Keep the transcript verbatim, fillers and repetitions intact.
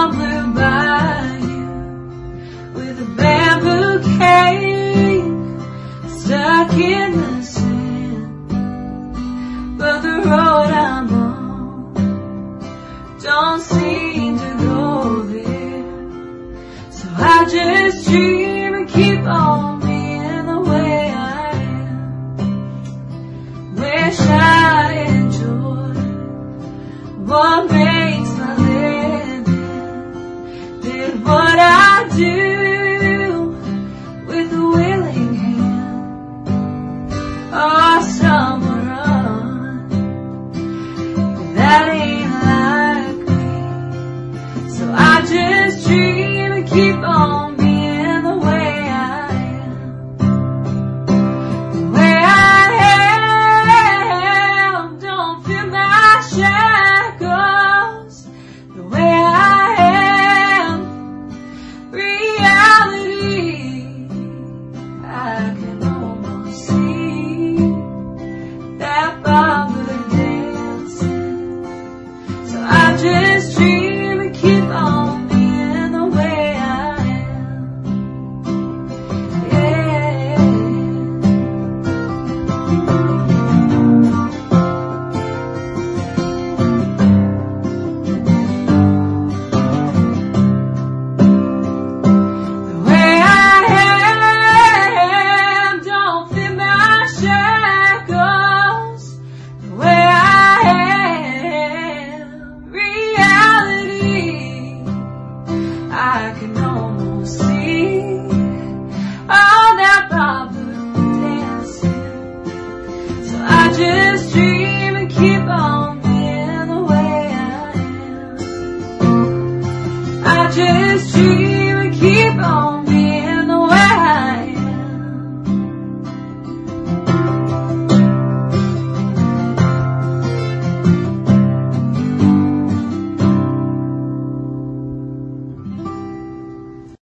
Poplar Bayou with a bamboo cane stuck in the sand. But the road I'm on don't seem to go there. So I just dream and keep on being the way I am. Wish I enjoyed what makes my living. Did what I do with a willing hand. Oh, somewhere on that ain't like me. So I just dream and keep on being the way I am. The way I am, don't feel my shackles. The way I am, reality. I can almost see that Poplar dancing. So I just dream and keep on being the way I am. Yeah. The way I am, don't fit my shackles. The way I am, reality. I can almost see all that Poplar dancing. So I just dream